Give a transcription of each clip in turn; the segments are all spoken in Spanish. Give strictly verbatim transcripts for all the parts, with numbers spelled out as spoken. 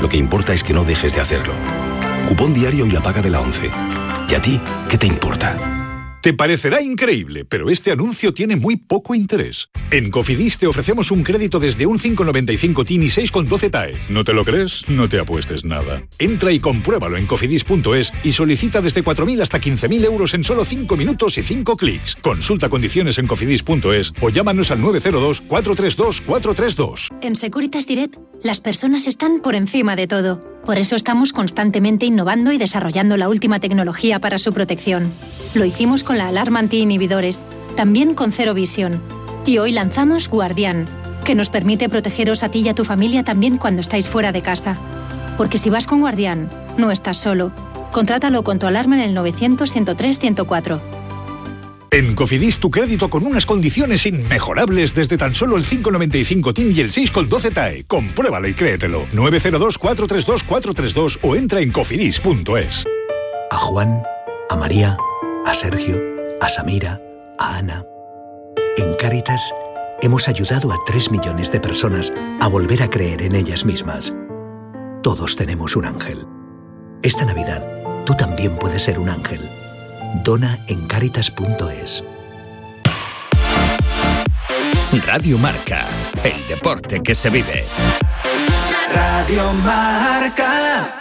lo que importa es que no dejes de hacerlo. Cupón diario y la paga de la ONCE. ¿Y a ti qué te importa? Te parecerá increíble, pero este anuncio tiene muy poco interés. En Cofidis te ofrecemos un crédito desde un cinco coma noventa y cinco T I N y seis coma doce T A E. ¿No te lo crees? No te apuestes nada. Entra y compruébalo en cofidis punto es y solicita desde cuatro mil hasta quince mil euros en solo cinco minutos y cinco clics. Consulta condiciones en cofidis punto es o llámanos al nueve cero dos, cuatro tres dos, cuatro tres dos. En Securitas Direct, las personas están por encima de todo. Por eso estamos constantemente innovando y desarrollando la última tecnología para su protección. Lo hicimos con la alarma anti-inhibidores, también con Cero Visión. Y hoy lanzamos Guardián, que nos permite protegeros a ti y a tu familia también cuando estáis fuera de casa. Porque si vas con Guardián, no estás solo. Contrátalo con tu alarma en el novecientos, ciento tres, ciento cuatro. En Cofidis tu crédito con unas condiciones inmejorables desde tan solo el cinco coma noventa y cinco T I N y el seis coma doce T A E. Compruébalo y créetelo. nueve cero dos, cuatro tres dos, cuatro tres dos o entra en cofidis punto es. A Juan, a María, a Sergio, a Samira, a Ana. En Cáritas hemos ayudado a tres millones de personas a volver a creer en ellas mismas. Todos tenemos un ángel. Esta Navidad, tú también puedes ser un ángel. Dona en cáritas punto es. Radio Marca, el deporte que se vive. Radio Marca.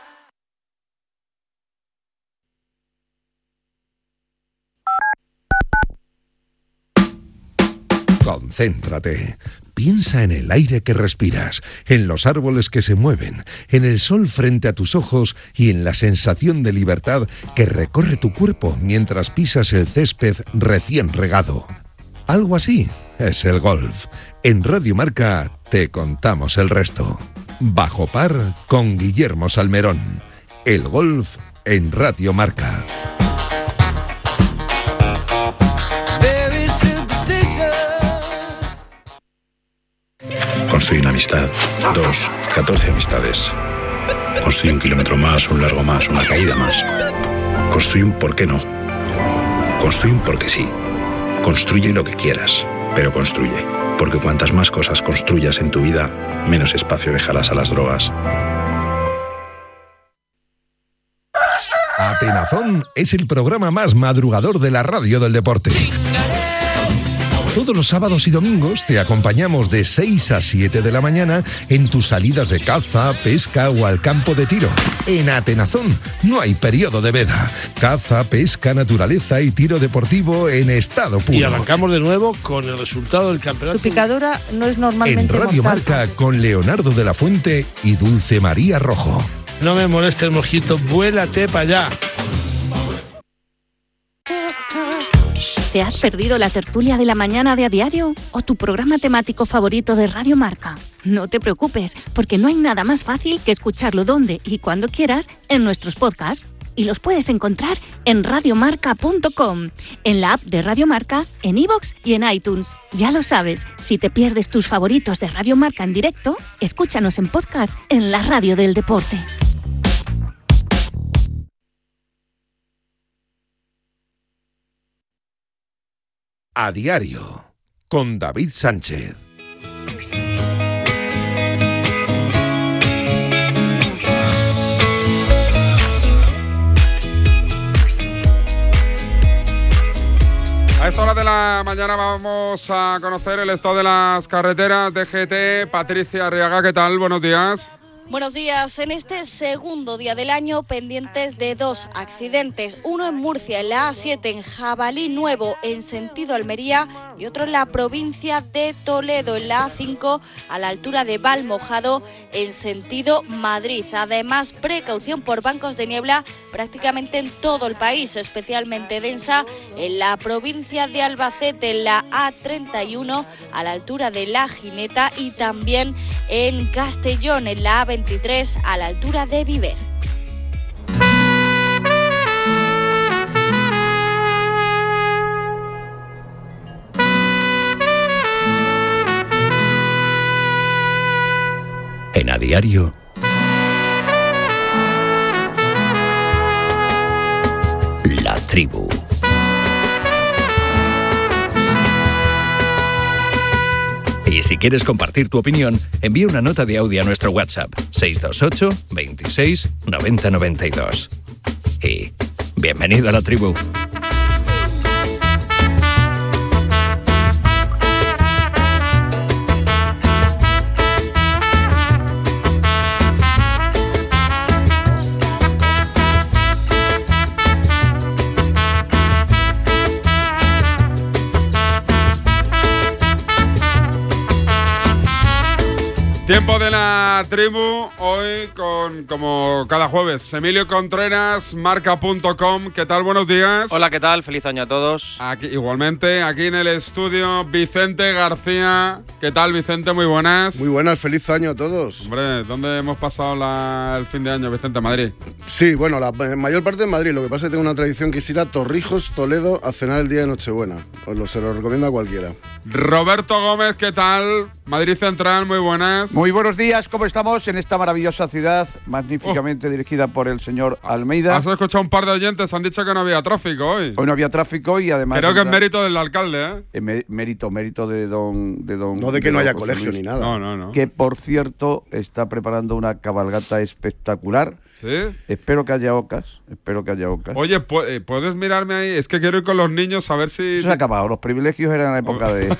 Concéntrate. Piensa en el aire que respiras, en los árboles que se mueven, en el sol frente a tus ojos y en la sensación de libertad que recorre tu cuerpo mientras pisas el césped recién regado. Algo así es el golf. En Radio Marca te contamos el resto. Bajo par con Guillermo Salmerón. El golf en Radio Marca. Construye una amistad, dos, catorce amistades. Construye un kilómetro más, un largo más, una caída más. Construye un por qué no. Construye un porque sí. Construye lo que quieras, pero construye. Porque cuantas más cosas construyas en tu vida, menos espacio dejarás a las drogas. Atenazón es el programa más madrugador de la radio del deporte. Todos los sábados y domingos te acompañamos de seis a siete de la mañana en tus salidas de caza, pesca o al campo de tiro. En Atenazón no hay periodo de veda. Caza, pesca, naturaleza y tiro deportivo en estado puro. Y arrancamos de nuevo con el resultado del campeonato. Su picadura no es normalmente En Radio mortal. Marca con Leonardo de la Fuente y Dulce María Rojo. No me moleste el mosquito, vuélate para allá. ¿Te has perdido la tertulia de la mañana de A Diario o tu programa temático favorito de Radio Marca? No te preocupes, porque no hay nada más fácil que escucharlo donde y cuando quieras en nuestros podcasts. Y los puedes encontrar en radiomarca punto com, en la app de Radio Marca, en iVoox y en iTunes. Ya lo sabes, si te pierdes tus favoritos de Radio Marca en directo, escúchanos en podcast en la radio del deporte. A Diario, con David Sánchez. A esta hora de la mañana vamos a conocer el estado de las carreteras de G T. Patricia Arriaga, ¿qué tal? Buenos días. Buenos días. En este segundo día del año, pendientes de dos accidentes. Uno en Murcia, en la A siete, en Jabalí Nuevo, en sentido Almería, y otro en la provincia de Toledo, en la A cinco, a la altura de Valmojado, en sentido Madrid. Además, precaución por bancos de niebla prácticamente en todo el país, especialmente densa en la provincia de Albacete, en la A treinta y uno, a la altura de La Gineta, y también en Castellón, en la A veintitrés, a la altura de Viver. En A Diario, La Tribu. Y si quieres compartir tu opinión, envía una nota de audio a nuestro WhatsApp, seis dos ocho, veintiséis, noventa noventa y dos. Y bienvenido a la tribu. Tiempo de la tribu, hoy con, como cada jueves, Emilio Contreras, marca punto com. ¿Qué tal? Buenos días. Hola, ¿qué tal? Feliz año a todos. Aquí, igualmente, aquí en el estudio, Vicente García. ¿Qué tal, Vicente? Muy buenas. Muy buenas, feliz año a todos. Hombre, ¿dónde hemos pasado la, el fin de año, Vicente? ¿Madrid? Sí, bueno, la mayor parte en Madrid. Lo que pasa es que tengo una tradición que es ir a Torrijos, Toledo, a cenar el día de Nochebuena. Os lo, se lo recomiendo a cualquiera. Roberto Gómez, ¿qué tal? Madrid Central, muy buenas. Muy buenos días, ¿cómo estamos en esta maravillosa ciudad, magníficamente oh. dirigida por el señor Almeida? Has escuchado un par de oyentes, han dicho que no había tráfico hoy. Hoy no había tráfico y además... Creo que es mérito del alcalde, ¿eh? eh mérito, mérito de don... De don no de que de no don haya José colegio Luis, ni nada. No, no, no. Que, por cierto, está preparando una cabalgata espectacular. ¿Sí? Espero que haya ocas, espero que haya ocas. Oye, ¿puedes mirarme ahí? Es que quiero ir con los niños a ver si... Eso se ha acabado, los privilegios eran en la época de...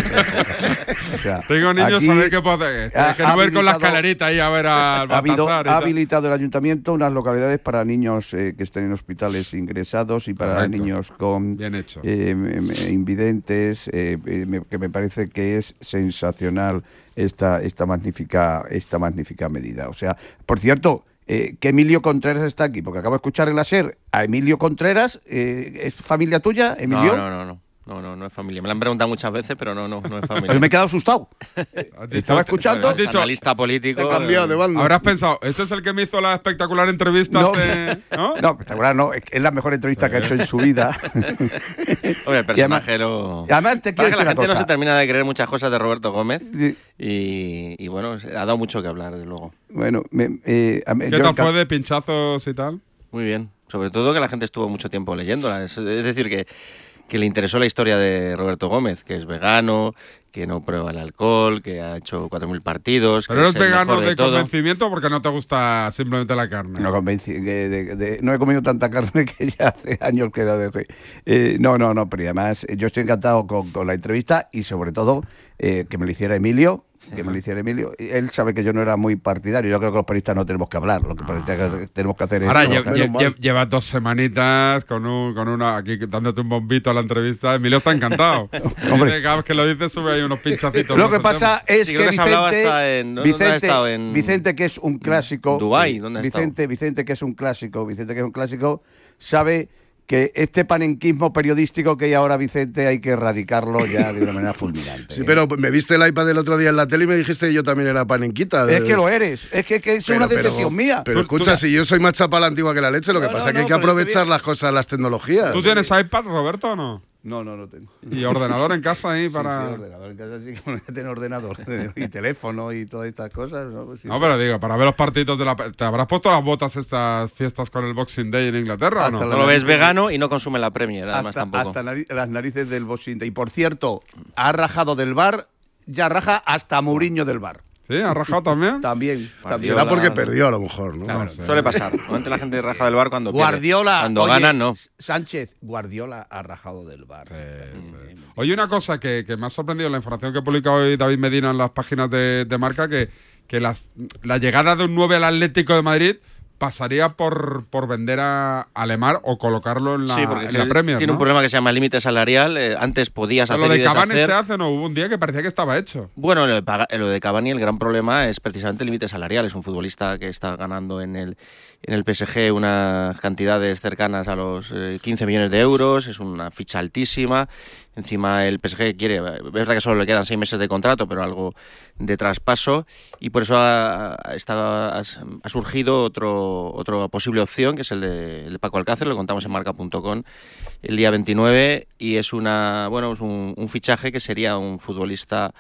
o sea, tengo niños a ver qué puedo hacer. Es que no voy a ir con la escalerita ahí a ver al Ha, habido, ha habilitado el ayuntamiento unas localidades para niños eh, que estén en hospitales ingresados y para Correcto. niños con Bien hecho. Eh, invidentes, eh, me, que me parece que es sensacional esta, esta, magnífica, esta magnífica medida. O sea, por cierto... Eh, que Emilio Contreras está aquí, porque acabo de escuchar en la SER a Emilio Contreras. Eh, ¿Es familia tuya, Emilio? No, no, no, no, no, no, no es familia. Me la han preguntado muchas veces, pero no, no, no es familia. Pero me he quedado asustado. Estaba escuchando. Has dicho, analista político. Te he cambiado de bando. Habrás pensado, ¿este es el que me hizo la espectacular entrevista? No, de, ¿no? no espectacular no. Es la mejor entrevista que ha hecho en su vida. Hombre, el personaje no... Además, te quiero que la gente cosa. no se termina de creer muchas cosas de Roberto Gómez. Sí. Y, y bueno, ha dado mucho que hablar, desde luego. Bueno, me, eh, ¿qué tal enca- fue de pinchazos y tal? Muy bien. Sobre todo que la gente estuvo mucho tiempo leyéndola. Es, es decir, que, que le interesó la historia de Roberto Gómez, que es vegano, que no prueba el alcohol, que ha hecho cuatro mil partidos. Pero eres vegano de, de todo. convencimiento porque no te gusta simplemente la carne. No, convenci- de, de, de, no he comido tanta carne que ya hace años que la dejé. Eh, no, no, no, pero además yo estoy encantado con, con la entrevista y sobre todo eh, que me lo hiciera Emilio. Que me lo hiciera Emilio. Él sabe que yo no era muy partidario. Yo creo que los periodistas no tenemos que hablar. Lo que ah. tenemos que hacer es... Ahora lle- lle- llevas dos semanitas con un, con una aquí dándote un bombito a la entrevista. Emilio está encantado. Dice, cada vez que lo dices sube ahí unos pinchacitos. Lo que pasa tema. es sí, que, que Vicente, en, Vicente, en Vicente, que es un clásico... Dubái, ¿dónde ha Vicente, Vicente, que es un clásico, Vicente, que es un clásico, sabe... que este panenquismo periodístico que hay ahora, Vicente, hay que erradicarlo ya de una manera fulminante. Sí, ¿eh? Pero me viste el iPad el otro día en la tele y me dijiste que yo también era panenquita. Es que lo eres, es que, que es pero, una decepción pero, mía. Pero escucha, si yo soy más chapa a la antigua que la leche, lo que no, pasa es no, que hay que aprovechar las cosas, las tecnologías. ¿Tú tienes iPad, Roberto, o no? No, no, no tengo. ¿Y ordenador en casa ahí para...? Sí, sí, ordenador en casa sí que tener ordenador. Y teléfono y todas estas cosas, ¿no? Pues sí, no, sí. pero digo, para ver los partidos de la... ¿Te habrás puesto las botas estas fiestas con el Boxing Day en Inglaterra hasta o no? No lo ves vegano y no consume la Premier, además hasta, tampoco. Hasta nariz, las narices del Boxing Day. Y por cierto, ha rajado del bar, ya raja hasta Mourinho del bar. ¿Sí? ¿Ha rajado también? También. también. Será porque perdió, a lo mejor, ¿no? Claro, no sé. Suele pasar. Normalmente la gente raja del bar cuando Guardiola, pierde. Cuando oye, gana, no. Sánchez, Guardiola ha rajado del bar. Sí, sí. Oye, una cosa que, que me ha sorprendido, la información que publica hoy David Medina en las páginas de, de Marca, que, que las, la llegada de un nueve al Atlético de Madrid pasaría por, por vender a, a Lemar o colocarlo en la, sí, porque en la Premier, tiene ¿no? un problema que se llama límite salarial. Eh, antes podías hacer lo de y Cavani deshacer. se hace, no, hubo un día que parecía que estaba hecho. Bueno, lo de, lo de Cavani, el gran problema es precisamente el límite salarial. Es un futbolista que está ganando en el, en el P S G unas cantidades cercanas a los eh, quince millones de euros, es una ficha altísima. Encima el P S G quiere, es verdad que solo le quedan seis meses de contrato, pero algo de traspaso, y por eso ha, está, ha surgido otro, otra posible opción, que es el de, el de Paco Alcácer. Lo contamos en marca punto com el día veintinueve, y es una bueno es un, un fichaje que sería un futbolista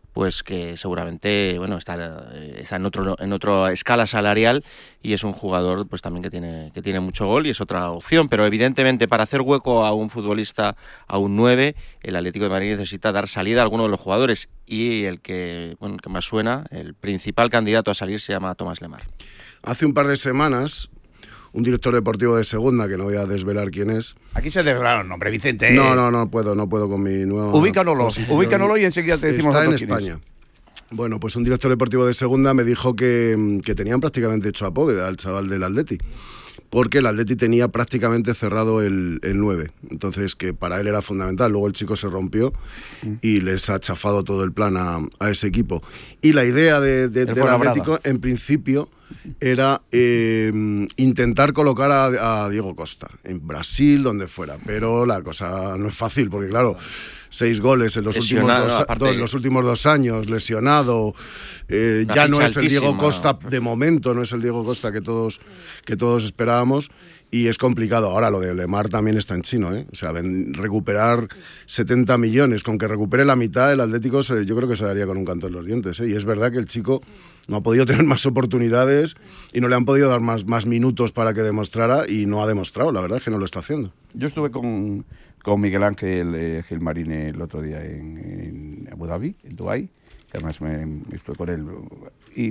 pues que seguramente, bueno, está, está en otro en otra escala salarial y es un jugador pues también que tiene que tiene mucho gol y es otra opción, pero evidentemente para hacer hueco a un futbolista, a un nueve, el Atlético de Madrid necesita dar salida a alguno de los jugadores y el que, bueno, el que más suena, el principal candidato a salir se llama Tomás Lemar. Hace un par de semanas, un director deportivo de segunda, que no voy a desvelar quién es. Aquí se desvelaron el nombre, Vicente. No, no, no puedo, no puedo con mi nueva Ubícanoslo, ubícanoslo y enseguida te decimos. Está en España. Bueno, pues un director deportivo de segunda me dijo que, que tenían prácticamente hecho a Póveda al chaval del Atleti, porque el Atleti tenía prácticamente cerrado el, el nueve, entonces que para él era fundamental. Luego el chico se rompió y les ha chafado todo el plan a, a ese equipo. Y la idea de, de, del Atlético, en principio, era eh, intentar colocar a, a Diego Costa en Brasil, donde fuera, pero la cosa no es fácil, porque claro, seis goles en los, últimos dos, dos, los últimos dos años, lesionado, eh, ya no es el Diego Costa de momento, no es el Diego Costa que todos, que todos esperábamos, y es complicado. Ahora lo de Lemar también está en chino, ¿eh? O sea, ven, recuperar setenta millones, con que recupere la mitad, el Atlético se, yo creo que se daría con un canto en los dientes, ¿eh? Y es verdad que el chico no ha podido tener más oportunidades y no le han podido dar más, más minutos para que demostrara, y no ha demostrado, la verdad es que no lo está haciendo. Yo estuve con, con Miguel Ángel eh, Gilmarín el otro día en, en Abu Dhabi, en Dubái, que además me, me estuve con él, y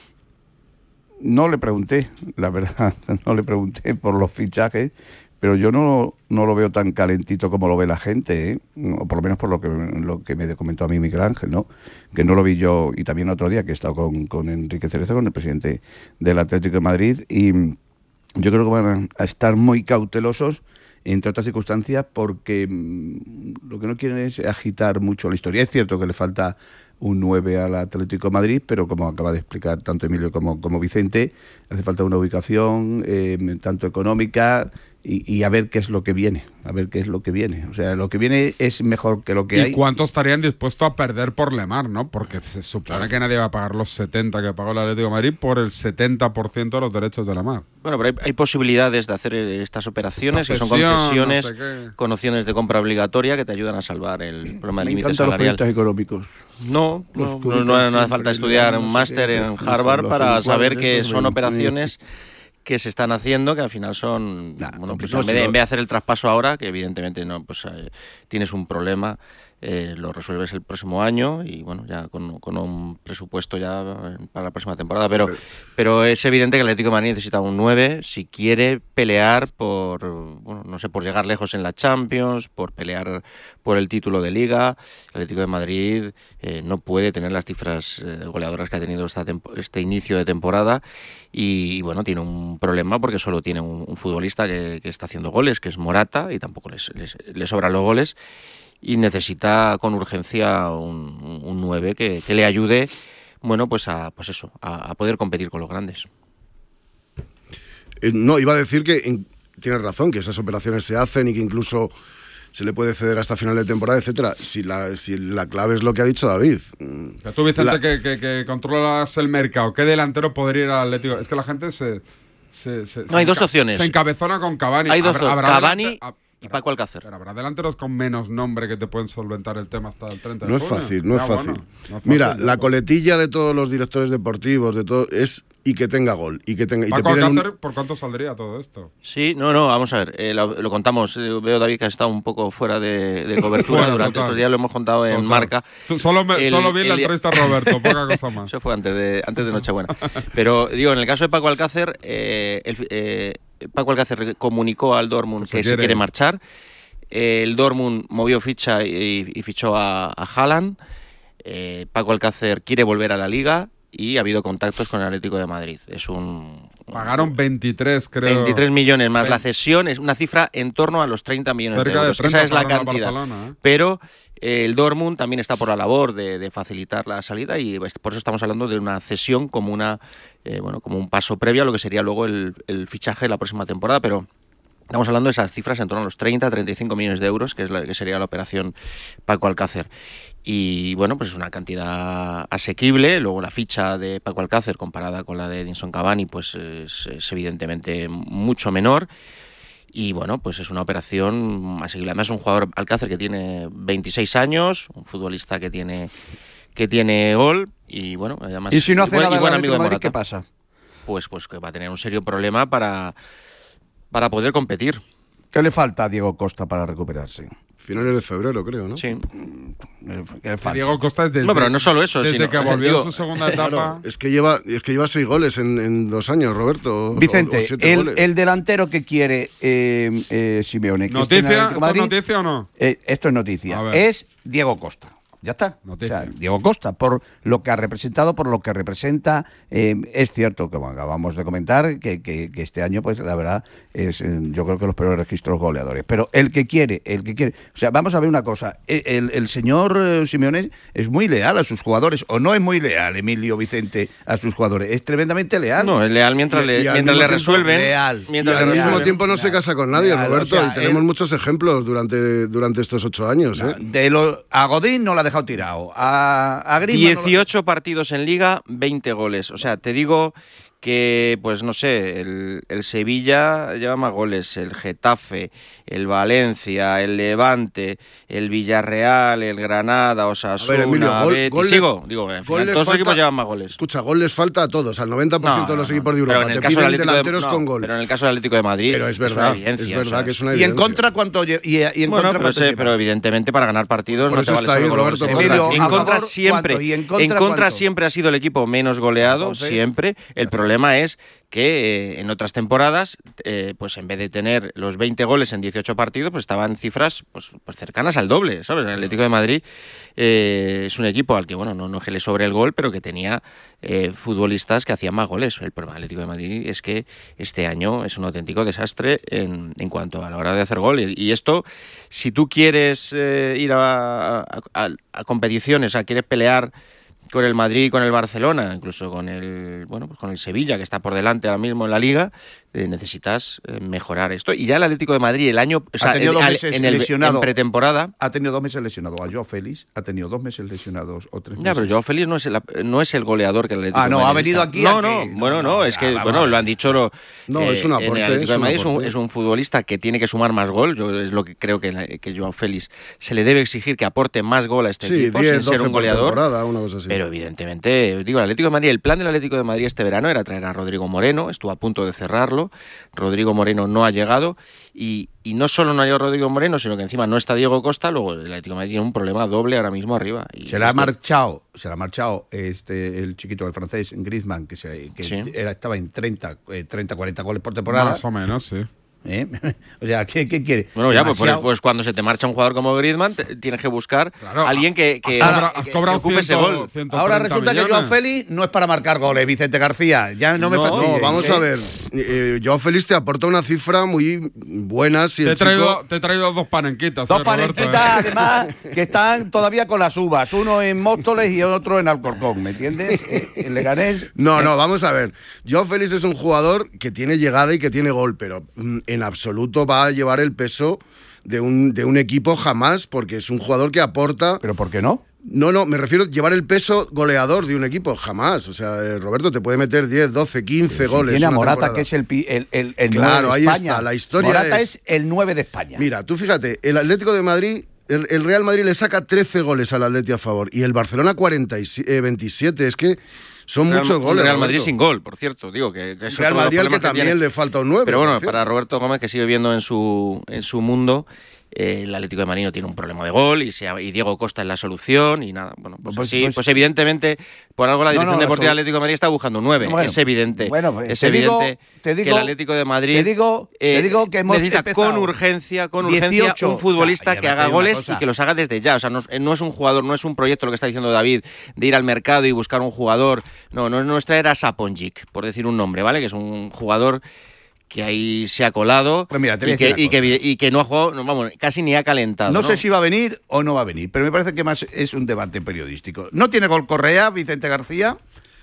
no le pregunté, la verdad, no le pregunté por los fichajes, pero yo no, no lo veo tan calentito como lo ve la gente, ¿eh? O por lo menos por lo que, lo que me comentó a mí Miguel Ángel, ¿no? Que no lo vi yo, y también otro día que he estado con, con Enrique Cerezo, con el presidente del Atlético de Madrid, y yo creo que van a estar muy cautelosos, entre otras circunstancias, porque lo que no quieren es agitar mucho la historia. Es cierto que le falta un nueve al Atlético de Madrid, pero como acaba de explicar tanto Emilio como, como Vicente, hace falta una ubicación eh, tanto económica y, y a ver qué es lo que viene, a ver qué es lo que viene. O sea, lo que viene es mejor que lo que ¿Y hay. ¿Y cuánto estarían dispuestos a perder por Lemar, no? Porque se supone que nadie va a pagar los setenta que pagó el Atlético de Madrid por el setenta por ciento de los derechos de Lemar. Bueno, pero hay, hay posibilidades de hacer estas operaciones, que son concesiones, no sé con opciones de compra obligatoria que te ayudan a salvar el problema del límite salarial. Me encantan los proyectos económicos. No, no, no, no, no hace falta estudiar un máster en Harvard para saber que son operaciones que se están haciendo, que al final son, nah, bueno, pues en, vez de, en vez de hacer el traspaso ahora, que evidentemente no, pues eh, tienes un problema, eh, lo resuelves el próximo año y bueno, ya con, con un presupuesto ya para la próxima temporada, pero, pero es evidente que el Atlético de Madrid necesita un nueve si quiere pelear por, bueno, no sé, por llegar lejos en la Champions, por pelear por el título de Liga. El Atlético de Madrid eh, no puede tener las cifras eh, goleadoras que ha tenido esta este inicio de temporada y, y bueno, tiene un problema porque solo tiene un, un futbolista que, que está haciendo goles, que es Morata, y tampoco les, les, les sobran los goles, y necesita con urgencia un, un nueve que, que le ayude, bueno, pues a pues eso, a, a poder competir con los grandes. Eh, no, iba a decir que en, tienes razón, que esas operaciones se hacen y que incluso se le puede ceder hasta final de temporada, etcétera. Si la, si la clave es lo que ha dicho David. Que tú, Vicente, la... que, que, que controlas el mercado, ¿qué delantero podría ir al Atlético? Es que la gente se... se, se no, se hay dos opciones. Se encabezona con Cavani. Hay dos opciones, Cavani delante... y Paco Alcácer. Pero habrá delanteros con menos nombre que te pueden solventar el tema hasta el treinta de no junio. Es fácil, no, ya, es fácil. Bueno, no es fácil. Mira, la coletilla de todos los directores deportivos, de todo, es y que tenga gol. Y que tenga, y Paco te Alcácer, un... ¿por cuánto saldría todo esto? Sí, no, no, vamos a ver, eh, lo, lo contamos. Eh, veo, David, que ha estado un poco fuera de, de cobertura bueno, durante total. estos días, lo hemos contado en total. Marca. Solo, me, el, solo vi el, la entrevista a Roberto, poca cosa más. Eso fue antes de, antes de Nochebuena. Pero, digo, en el caso de Paco Alcácer, eh, el, eh, Paco Alcácer comunicó al Dortmund que, que se quiere, quiere marchar. Eh, el Dortmund movió ficha y, y fichó a, a Haaland. Eh, Paco Alcácer quiere volver a la Liga y ha habido contactos con el Atlético de Madrid. Es un... Pagaron veintitrés, creo. veintitrés millones más veinte. La cesión, es una cifra en torno a los treinta millones Cerca de euros. De treinta, esa es la cantidad. ¿eh? Pero eh, el Dortmund también está por la labor de, de facilitar la salida y por eso estamos hablando de una cesión como una eh, bueno como un paso previo a lo que sería luego el, el fichaje de la próxima temporada, pero estamos hablando de esas cifras en torno a los treinta a treinta y cinco millones de euros, que es la que sería la operación Paco Alcácer. Y bueno, pues es una cantidad asequible. Luego la ficha de Paco Alcácer comparada con la de Edinson Cavani pues es, es evidentemente mucho menor. Y bueno, pues es una operación asequible. Además es un jugador Alcácer que tiene veintiséis años, un futbolista que tiene que tiene gol y bueno, además... ¿Y si no hace y buen, nada y buen el amigo de Madrid, Morata. qué pasa? Pues, pues que va a tener un serio problema para, para poder competir. ¿Qué le falta a Diego Costa para recuperarse? Finales de febrero, creo, ¿no? Sí. ¿Qué le falta? Diego Costa desde, no, pero no solo eso, desde sino, que volvió digo, a su segunda etapa. Claro, es que lleva, es que lleva seis goles en, en dos años, Roberto. Vicente, o, o siete el, goles. el delantero que quiere eh, eh, Simeone. Que ¿Noticia? esté en el Atlético de Madrid, ¿Esto es noticia o no? Eh, esto es noticia. Es Diego Costa. Ya está. Noticia. O sea, Diego Costa, por lo que ha representado, por lo que representa, eh, es cierto que bueno, acabamos de comentar que, que, que este año, pues la verdad, es eh, yo creo que los peores registros goleadores. Pero el que quiere, el que quiere. O sea, vamos a ver una cosa. El, el, el señor eh, Simeone es muy leal a sus jugadores, o no es muy leal, Emilio Vicente, a sus jugadores. Es tremendamente leal. No, es leal mientras Y- le, y al mientras le mismo tiempo resuelven. leal. Mientras y le al mismo resuelven. tiempo no se casa con nadie, Leal, Roberto, o sea, y tenemos él- muchos ejemplos durante, durante estos ocho años. ¿eh? De lo, a Godín no lo ha dejado tirado. A, a Griezmann no lo- dieciocho partidos en Liga, veinte goles. O sea, te digo que, pues no sé, el, el Sevilla lleva más goles, el Getafe, el Valencia, el Levante, el Villarreal, el Granada, Osasuna, A ver, Emilio, gol- Betis. gol les- Sigo, digo, al gol final, les todos los falta- equipos llevan más goles. Escucha, gol les falta a todos, al noventa por ciento No, de los no, equipos de pero Europa. en el Te caso del piden Atlético de- delanteros no, con gol. pero en el caso del Atlético de Madrid Pero es una verdad, evidencia, es o verdad sea, que es una ¿Y en evidencia. contra cuánto lle- y, y en Bueno, contra pero, cuánto sé, lleva? pero evidentemente para ganar partidos Por no eso te vale está ahí, solo con Roberto, goles. En Emilio, contra, en ¿a contra favor siempre, cuánto? ¿Y en en contra contra cuánto? siempre ha sido el equipo menos goleado, Entonces, siempre. El problema es que eh, en otras temporadas, eh, pues en vez de tener los veinte goles en dieciocho partidos, pues estaban cifras pues, pues cercanas al doble, ¿sabes? El Atlético de Madrid eh, es un equipo al que, bueno, no, no es que le sobre el gol, pero que tenía eh, futbolistas que hacían más goles. El problema del Atlético de Madrid es que este año es un auténtico desastre en, en cuanto a la hora de hacer gol. Y, y esto, si tú quieres eh, ir a, a, a, a competiciones, o sea, quieres pelear con el Madrid, con el Barcelona, incluso con el bueno, pues con el Sevilla, que está por delante ahora mismo en la Liga, eh, necesitas eh, mejorar esto. Y ya el Atlético de Madrid el año, o sea, ha tenido el- dos al- meses en, el, lesionado. en pretemporada. Ha tenido dos meses lesionado. A Joao Félix ha tenido dos meses lesionados o tres meses. Ya, pero Joao Félix no es el, no es el goleador que el Atlético Ah, no, de Madrid ha venido está. aquí No, a no, que- bueno, no, no, es ya, que, vamos bueno, a ver. lo han dicho. Lo, No, es un en el aporte, Atlético es de un Madrid es un, aporte. es un futbolista que tiene que sumar más gol. Yo es lo que creo que, la- que Joao Félix se le debe exigir que aporte más gol a este Sí, equipo diez, sin ser doce un por goleador. temporada, una cosa así. Pero evidentemente, digo, el Atlético de Madrid, el plan del Atlético de Madrid este verano era traer a Rodrigo Moreno, estuvo a punto de cerrarlo. Rodrigo Moreno no ha llegado y, y no solo no ha llegado Rodrigo Moreno, sino que encima no está Diego Costa. Luego el Atlético de Madrid tiene un problema doble ahora mismo arriba. Y Se le ha esto- marchado, se le ha marchado este el chiquito del francés, Griezmann, que, se, que Sí. era, estaba en treinta, eh, treinta, cuarenta goles por temporada. Más o menos, sí. ¿Eh? O sea, ¿qué, qué quiere? Bueno, ya, pues, Demasiado. pues cuando se te marcha un jugador como Griezmann, te- tienes que buscar a alguien que, que, has cobra- que- has que cobrado ocupe ese cien, gol. ciento Ahora treinta resulta que millones. Joao Félix no es para marcar goles, Vicente García. Ya no me No, fastidies, vamos ¿eh? a ver. Eh, Joao Félix te aporta una cifra muy buena. Si Te he, el traído, chico... te he traído dos panenquitas. Dos eh, Roberto, panenquitas, eh. además, que están todavía con las uvas. Uno en Móstoles y otro en Alcorcón, ¿me entiendes? Eh, En Leganés. No, no, vamos a ver. Joao Félix es un jugador que tiene llegada y que tiene gol, pero mm, en absoluto va a llevar el peso de un, de un equipo jamás, porque es un jugador que aporta... ¿Pero por qué no? No, no, me refiero a llevar el peso goleador de un equipo, jamás. O sea, eh, Roberto te puede meter diez, doce, quince Si goles. tiene a una Morata, temporada. que es el, pi- el, el, el Claro, nueve de ahí España. está, la historia Morata es- es... el nueve de España. Mira, tú fíjate, el Atlético de Madrid, el, el Real Madrid le saca trece goles al Atleti a favor y el Barcelona cuarenta y siete, eh, veintisiete. Es que son Real- muchos goles. Real Madrid Roberto. sin gol, por cierto. Digo que, que eso Real todos los Madrid al que problemas también tiene. le falta un nueve. Pero por bueno, cierto. para Roberto Gómez, que sigue viviendo en su, en su mundo, eh, el Atlético de Madrid no tiene un problema de gol y, se, y Diego Costa es la solución y nada. Bueno, pues, Pues- sí, pues- pues evidentemente, por algo la No, Dirección no, Deportiva eso- del Atlético de Madrid está buscando un nueve. Bueno, es evidente. bueno, es te digo- evidente te digo- que el Atlético de Madrid te digo- te eh, digo que hemos necesita empezado con urgencia, con urgencia dieciocho, un futbolista o sea, que ya me haga te digo una goles cosa. y que los haga desde ya. O sea, no, no es un jugador, no es un proyecto lo que está diciendo David, de ir al mercado y buscar un jugador. No, no, no es traer a Saponjic, por decir un nombre, ¿vale? Que es un jugador que ahí se ha colado Pues mira, te voy a y, que, decir una y, que, cosa. y que no ha jugado, no, vamos, casi ni ha calentado. No, No, sé si va a venir o no va a venir, pero me parece que más es un debate periodístico. ¿No tiene gol Correa, Vicente García?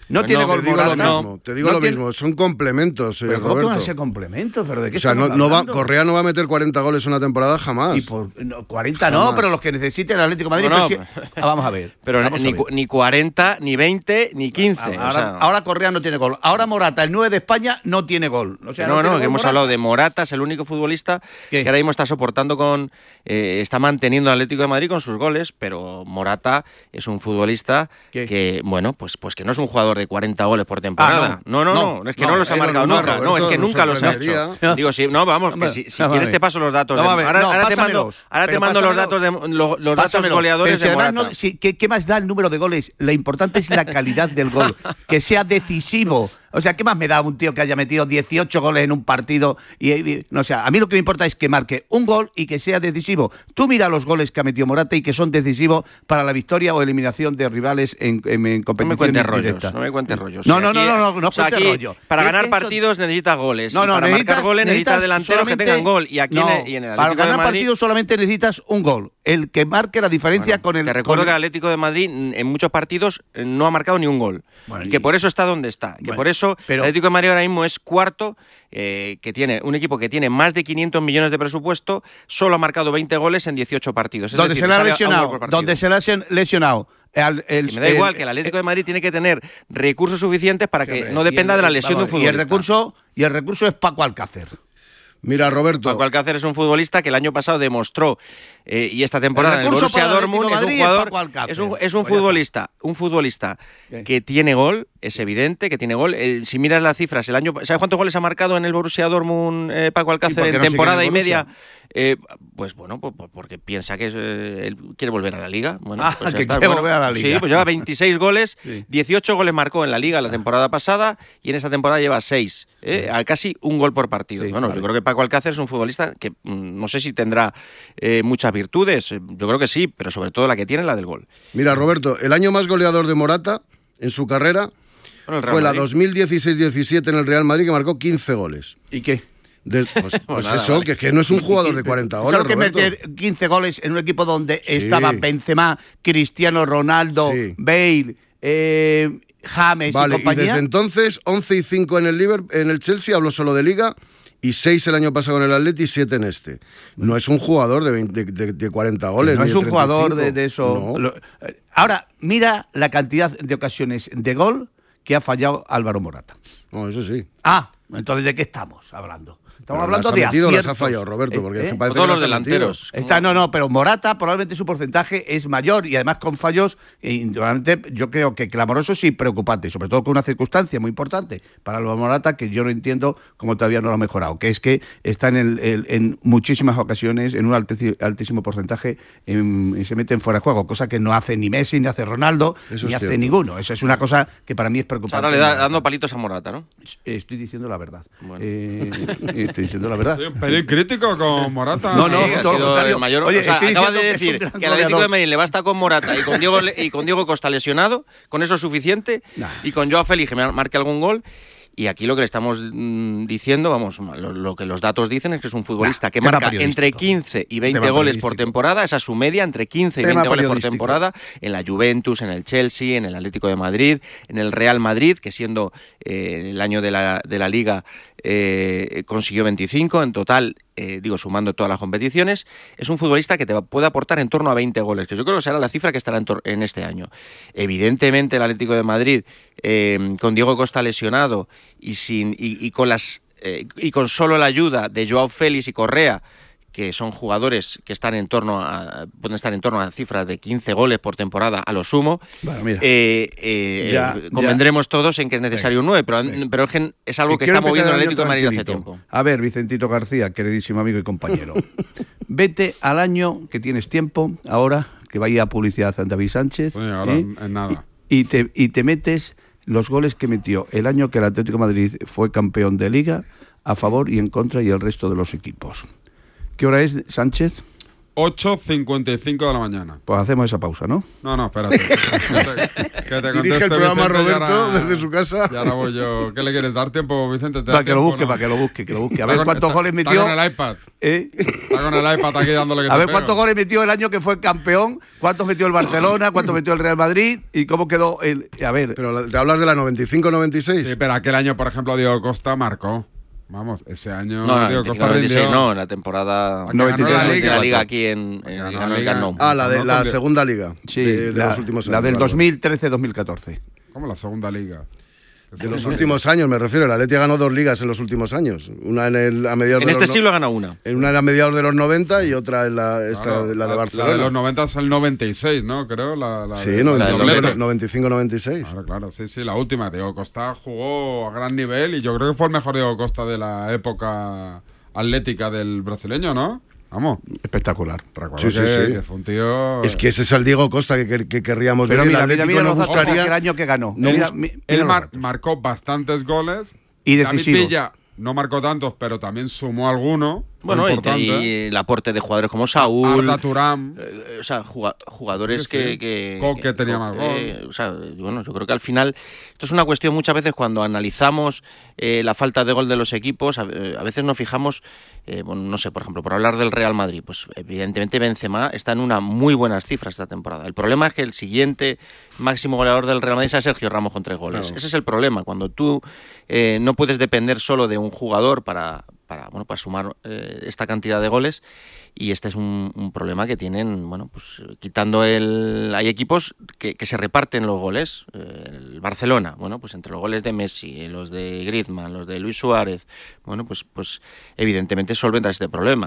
No Bueno, tiene gol te digo Morata. lo mismo, te digo no lo tiene... mismo, son complementos, eh, Pero ¿cómo que Roberto. van a ser complementos? ¿Pero de qué O sea, no, estamos no va, hablando? Correa no va a meter cuarenta goles en una temporada jamás. Y por no, cuarenta Jamás. no, pero los que necesite el Atlético de Madrid. No, no. pero si- Ah, vamos a ver. Pero vamos ni, a ver. cu- ni cuarenta, ni veinte, ni quince. Ahora, o sea, ahora Correa no tiene gol. Ahora Morata, el nueve de España, no tiene gol. O sea, no, no, tiene que gol hemos Morata. hablado de Morata, es el único futbolista que ahora mismo está soportando con, eh, está manteniendo al Atlético de Madrid con sus goles, pero Morata es un futbolista ¿Qué? que, bueno, pues, pues que no es un jugador de cuarenta goles por temporada. Ah, no. No, no, no, es que no, no, los ha eh, marcado no, nunca. Roberto, No, es que nos nunca los ha sorprendería. hecho. Digo, sí, no, vamos, que Hombre, si, si vamos a quieres ver. te paso los datos. Vamos de- a ver, ahora no, ahora te mando, pásamelos, ahora te pero mando los pásamelos. datos de lo- los datos Pásamelo. goleadores Pero si de además Morata. no- si- ¿qué, qué más da el número de goles? Lo importante es la calidad del gol, que sea decisivo. O sea, ¿qué más me da un tío que haya metido dieciocho goles en un partido? Y, y- no, o sea, a mí lo que me importa es que marque un gol y que sea decisivo. Tú mira los goles que ha metido Morata y que son decisivos para la victoria o eliminación de rivales en, en, en No me competiciones cuentes rollos, directas. no me cuentes rollos. No, Sí, no, no, aquí- no, no, no o sea, cuentes aquí, rollo. Para Es ganar que eso- partidos necesitas goles. No, y no, para necesitas, marcar goles necesitas delanteros que solamente- tengan gol. Y aquí no, en el, y en el para Atlético de ganar Madrid, partidos solamente necesitas un gol. El que marque la diferencia con el... te recuerdo con que el el- Atlético de Madrid mm, en muchos partidos eh, no ha marcado ni un gol. Bueno, y que y- por eso está donde está. Que Bueno, por eso pero- el Atlético de Madrid ahora mismo es cuarto, eh, que tiene un equipo que tiene más de quinientos millones de presupuesto, solo ha marcado veinte goles en dieciocho partidos. Es donde decir, se le ha sale a un gol lesionado, por partido. donde se le ha lesion- lesionado. El, el- Que me da el- igual, que el Atlético de Madrid tiene que tener recursos suficientes para que Hombre, no y dependa el- de la lesión de un vamos, y el futbolista. recurso y el recurso es Paco Alcácer. Mira, Roberto. Paco Alcácer es un futbolista que el año pasado demostró, eh, y esta temporada El en el recurso Borussia para el Dortmund, Atlético es un de Madrid es jugador, Paco Alcácer. es un, es un Pues ya está. futbolista, un futbolista ¿Qué? que tiene gol, es evidente que tiene gol. Eh, si miras las cifras, el año, ¿sabes cuántos goles ha marcado en el Borussia Dortmund eh, Paco ¿Y Alcácer por qué en no sigue temporada en y el media? Borussia? Eh, pues bueno, pues, pues porque piensa que es, eh, él quiere volver a la Liga. Bueno, Ah, pues ya que está. quiere Bueno, volver a la Liga. Sí, pues lleva veintiséis goles, Sí. dieciocho goles marcó en la Liga la temporada pasada y en esta temporada lleva seis, eh, a casi un gol por partido. Sí, bueno, vale. yo creo que Paco Alcácer es un futbolista que mm, no sé si tendrá eh, muchas virtudes, eh, yo creo que sí, pero sobre todo la que tiene, la del gol. Mira, Roberto, el año más goleador de Morata en su carrera Bueno, el Real fue la Madrid. dos mil dieciséis diecisiete en el Real Madrid, que marcó quince goles. ¿Y qué? De- pues pues nada, eso, vale. que, es que no es un jugador de cuarenta goles, Solo que Roberto. meter quince goles en un equipo donde Sí. estaban Benzema, Cristiano Ronaldo, Sí. Bale, eh, James Vale, y y compañía. desde entonces, once y cinco en el Liverpool, en el Chelsea, hablo solo de Liga, y seis el año pasado en el Atleti y siete en este. No es un jugador de, veinte, de, de cuarenta goles. No ni es de un jugador de, treinta y cinco. de eso. No. Lo- eh, ahora, mira la cantidad de ocasiones de gol que ha fallado Álvaro Morata. No, eso sí. Ah, entonces ¿de qué estamos hablando? Estamos Pero hablando las ha de metido o las aciertos. ha fallado, Roberto, porque ¿Eh? es que parece Todos que los las ha metido. delanteros. Está, no, no, pero Morata probablemente su porcentaje es mayor y además con fallos, e indudablemente yo creo que clamorosos y preocupantes, sobre todo con una circunstancia muy importante para Álvaro Morata que yo no entiendo cómo todavía no lo ha mejorado, que es que está en, el, el- en muchísimas ocasiones en un altísimo, altísimo porcentaje en- y se mete en fuera de juego, cosa que no hace ni Messi, ni hace Ronaldo, Eso ni es hace cierto. ninguno. Eso es una cosa que para mí es O sea, preocupante. ahora le da dando palitos a Morata, ¿no? Estoy diciendo la verdad. Bueno. Eh, estoy diciendo la verdad. Soy un pelín crítico con Morata. No, no, Sí, ha todo lo sido contrario. el mayor. Oye, o sea, estoy acaba diciendo de que es un decir gran que al Atlético de goleador. Madrid le basta con Morata y con Diego y con Diego Costa lesionado, con eso es suficiente, Nah. y con Joao Félix que marque algún gol. Y aquí lo que le estamos mm, diciendo, vamos, lo, lo que los datos dicen es que es un futbolista Nah, que tema marca periodístico. entre quince y veinte Tema goles por periodístico. temporada, esa es su media, entre quince y Tema veinte goles por periodístico. temporada, en la Juventus, en el Chelsea, en el Atlético de Madrid, en el Real Madrid, que siendo eh, el año de la, de la Liga eh, consiguió veinticinco, en total, eh, digo, sumando todas las competiciones, es un futbolista que te va- puede aportar en torno a veinte goles, que yo creo que será la cifra que estará en, tor- en este año. Evidentemente el Atlético de Madrid, eh, con Diego Costa lesionado y, sin, y, y con las eh, y con solo la ayuda de Joao Félix y Correa, que son jugadores que están en torno a, pueden estar en torno a cifras de quince goles por temporada a lo sumo, Bueno, mira. eh, eh, Ya, eh, convendremos todos en que es necesario un nueve, pero, venga. pero es, que es algo que quiero está moviendo el empezar Atlético de Madrid hace tranquilito. tiempo. A ver, Vicentito García, queridísimo amigo y compañero. Vete al año que tienes tiempo, ahora que vaya a publicidad a David Sánchez. Sí, ahora ¿eh? en nada. Y, y te, y te metes los goles que metió el año que el Atlético de Madrid fue campeón de Liga, a favor y en contra y el resto de los equipos. ¿Qué hora es, Sánchez? ocho cincuenta y cinco de la mañana. Pues hacemos esa pausa, ¿no? No, no, espérate. que te, que te Dirige el programa Vicente, Roberto ahora, desde su casa. Ya ahora voy yo. ¿Qué le quieres dar tiempo, Vicente? Para que lo busque, ¿no? para que lo busque, que lo busque. A ver cuántos está, goles metió. Está con el iPad. ¿Eh? Está con el iPad aquí dándole que A te ver pego. cuántos goles metió el año que fue campeón, cuántos metió el Barcelona, cuántos metió el Real Madrid y cómo quedó el... A ver... Pero ¿te hablas de la noventa y cinco noventa y seis? Sí, pero aquel año, por ejemplo, Diego Costa marcó. Vamos, ese año no, Diego Costa noventa y seis, rindió. no, la temporada noventa y tres, la, noventa y cuatro. la liga aquí en, en ganó ganó la el liga. Camp Nou. Ah, la de No, la porque- segunda liga. Sí, de, de la, los últimos la años. del vale. dos mil trece dos mil catorce. ¿Cómo la segunda liga? De los últimos años, me refiero. El Atleti ganó dos ligas en los últimos años. Una en el a mediados En de este los no- siglo gana una. En una era a mediados de los noventa y otra en la, esta, Claro, la de Barcelona. La de los noventa es el noventa y seis, ¿no? Creo. La, la Sí, de- noventa, la del noventa, doblete. noventa y cinco noventa y seis. Claro, claro, sí, sí, la última. Diego Costa jugó a gran nivel y yo creo que fue el mejor Diego Costa de la época atlética del brasileño, ¿no? Vamos. Espectacular. Recuerdo Sí, sí, que, sí. que fue un tío... Es que ese es el Diego Costa que, que, que querríamos Pero ver. mira, el mira, Atlético mira no los datos buscaría. del año que ganó. No Mira, bus- mi- mira Él los mar- datos. marcó bastantes goles. Y David decisivos. Villa no marcó tantos, pero también sumó alguno. Bueno, y, importante. y el aporte de jugadores como Saúl. Arda Turán. Eh, o sea, juga- jugadores Sí, sí. que, que... Coque tenía más gol. eh, o sea, bueno, yo creo que al final esto es una cuestión muchas veces cuando analizamos eh, la falta de gol de los equipos, a, eh, a veces nos fijamos, eh, bueno, no sé, por ejemplo, por hablar del Real Madrid, pues evidentemente Benzema está en una muy buenas cifras esta temporada. El problema es que el siguiente máximo goleador del Real Madrid sea Sergio Ramos con tres goles. Claro. Ese es el problema, cuando tú eh, no puedes depender solo de un jugador para, para, bueno, para sumar eh, esta cantidad de goles. Y este es un, un problema que tienen, bueno, pues quitando el... Hay equipos que, que se reparten los goles. Eh, el Barcelona, bueno, pues entre los goles de Messi, los de Griezmann, los de Luis Suárez, bueno, pues, pues evidentemente solventa este problema.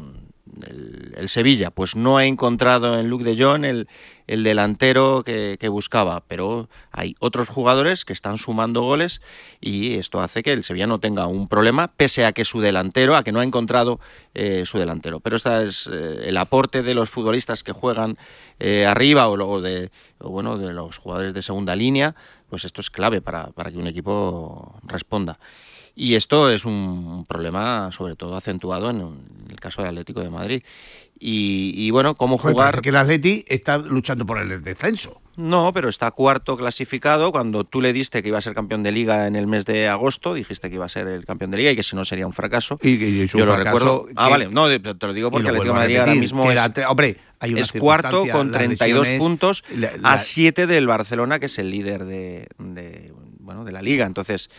El, el Sevilla, pues no ha encontrado en Luuk de Jong el, el delantero que, que buscaba, pero hay otros jugadores que están sumando goles y esto hace que el Sevilla no tenga un problema, pese a que su delantero, a que no ha encontrado eh, su delantero. Pero este es eh, el aporte de los futbolistas que juegan eh, arriba o, o de o bueno de los jugadores de segunda línea, pues esto es clave para, para que un equipo responda. Y esto es un problema sobre todo acentuado en el caso del Atlético de Madrid. Y, y bueno, cómo Joder, jugar... parece que el Atleti está luchando por el descenso. No, pero está cuarto clasificado. Cuando tú le diste que iba a ser campeón de Liga en el mes de agosto, dijiste que iba a ser el campeón de Liga y que si no sería un fracaso. Y, y es un Yo lo fracaso recuerdo. que- Ah, vale, no, de- te lo digo porque Y el lo Atlético de vuelvo a Madrid ahora repetir, mismo que es, la te- hombre, hay una es cuarto circunstancia, con las treinta y dos lesiones, puntos la- la- a siete del Barcelona, que es el líder de, de, bueno, de la Liga. Entonces,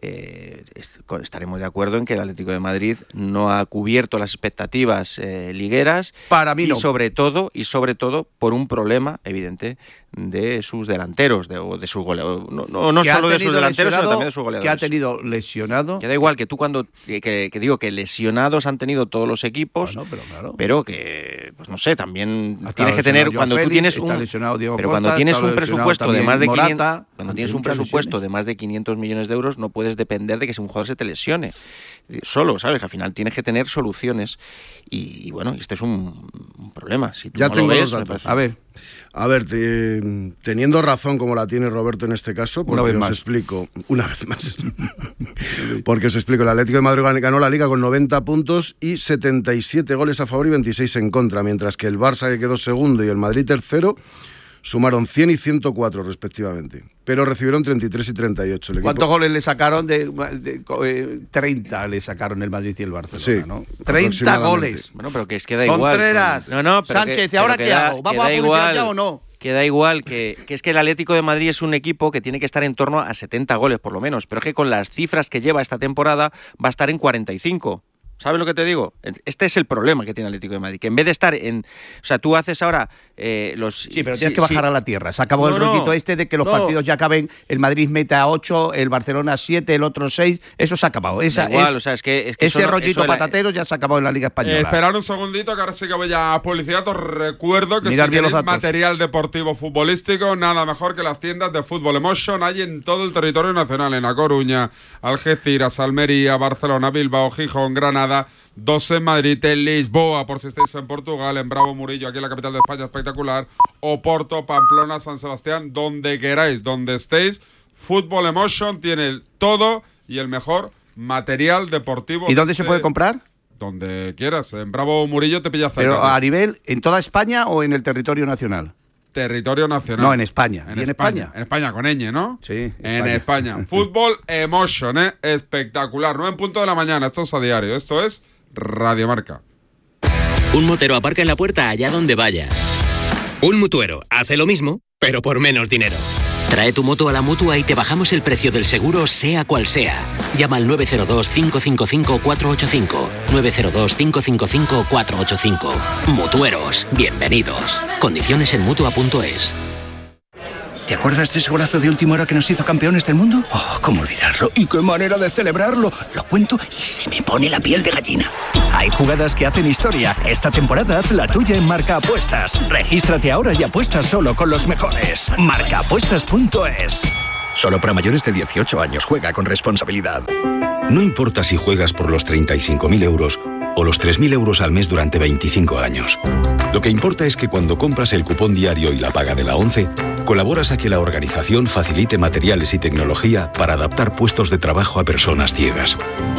eh, est- estaremos de acuerdo en que el Atlético de Madrid no ha cubierto las expectativas eh, ligueras. Para mí y no. sobre todo y sobre todo por un problema evidente de sus delanteros de, o de sus goleadores. No, no, no que ha solo de sus tenido delanteros, sino lesionado- también de sus goleadores. Que ha tenido lesionado. Que da igual que tú cuando que, que- que digo que lesionados han tenido todos los equipos, Bueno, pero claro. pero que pues no sé, también Ha estado tienes que lesionado tener Joao cuando tú Félix, tienes está un lesionado Diego pero Costa, cuando tienes está un lesionado presupuesto de también más de Morata, quinientos, cuando han tienes tenido un muchas presupuesto lesiones. de más de quinientos millones de euros no puedes depender de que si un jugador se te lesione solo, ¿sabes? Que al final tienes que tener soluciones y, y bueno, este es un, un problema. Si tú Ya no tengo lo ves, los me datos. parece- A ver, A ver, te- teniendo razón como la tiene Roberto en este caso, porque Una vez os más. explico, una vez más, porque os explico, el Atlético de Madrid ganó la Liga con noventa puntos y setenta y siete goles a favor y veintiséis en contra, mientras que el Barça, que quedó segundo, y el Madrid tercero, sumaron cien y ciento cuatro respectivamente, pero recibieron treinta y tres y treinta y ocho. El equipo- ¿cuántos goles le sacaron? De, de- eh, treinta le sacaron el Madrid y el Barcelona, Sí, ¿no? treinta aproximadamente. goles. Bueno, pero que es que da igual. Contreras, No, no, pero Sánchez, que- ¿y ahora pero qué que da- hago? ¿Vamos que a da publicidad igual, ya o no? Que da igual, que, que es que el Atlético de Madrid es un equipo que tiene que estar en torno a setenta goles por lo menos, pero es que con las cifras que lleva esta temporada va a estar en cuarenta y cinco. ¿Sabes lo que te digo? Este es el problema que tiene el Atlético de Madrid, que en vez de estar en... O sea, tú haces ahora eh, los... Sí, pero tienes que bajar a la tierra. Se acabó No, el no, rollito este de que los no. partidos ya acaben, el Madrid mete a ocho, el Barcelona a siete, el otro seis. Eso se ha acabado. Esa, Da igual, es- o sea, es que- es que ese eso no- rollito eso de la- patatero ya se ha acabado en la Liga Española. Eh, esperad un segundito, que ahora sí que voy a publicidad. Os recuerdo que Mirad si bien los queréis datos. material deportivo futbolístico, nada mejor que las tiendas de Fútbol Emotion. Hay en todo el territorio nacional, en A Coruña, Algeciras, Almería, Barcelona, Bilbao, Gijón, Granada, dos en Madrid, en Lisboa, por si estáis en Portugal, en Bravo, Murillo, aquí en la capital de España, espectacular, Oporto, Pamplona, San Sebastián, donde queráis, donde estéis. Fútbol Emotion tiene el todo y el mejor material deportivo. ¿Y de dónde se este- puede comprar? Donde quieras. En Bravo Murillo te pillas cerca. Pero a nivel, ¿en toda España o en el territorio nacional? Territorio nacional. No, en España. En, ¿Y en España, España? En España, con ñ, ¿no? Sí. En España. España. Fútbol Emotion, ¿eh? Espectacular. nueve en punto de la mañana. Esto es a diario. Esto es Radio Marca. Un motero aparca en la puerta allá donde vaya. Un mutuero hace lo mismo, pero por menos dinero. Trae tu moto a la Mutua y te bajamos el precio del seguro, sea cual sea. Llama al nueve cero dos, cinco cinco cinco, cuatro ocho cinco. nueve cero dos, cinco cinco cinco, cuatro ocho cinco. Mutueros, bienvenidos. Condiciones en Mutua punto es. ¿Te acuerdas de ese golazo de última hora que nos hizo campeones del mundo? Oh, ¿cómo olvidarlo? ¿Y qué manera de celebrarlo? Lo cuento y se me pone la piel de gallina. Hay jugadas que hacen historia. Esta temporada haz la tuya en Marca Apuestas. Regístrate ahora y apuesta solo con los mejores. marca apuestas punto es. Solo para mayores de dieciocho años. Juega con responsabilidad. No importa si juegas por los treinta y cinco mil euros o los tres mil euros al mes durante veinticinco años. Lo que importa es que cuando compras el cupón diario y la paga de la ONCE, colaboras a que la organización facilite materiales y tecnología para adaptar puestos de trabajo a personas ciegas.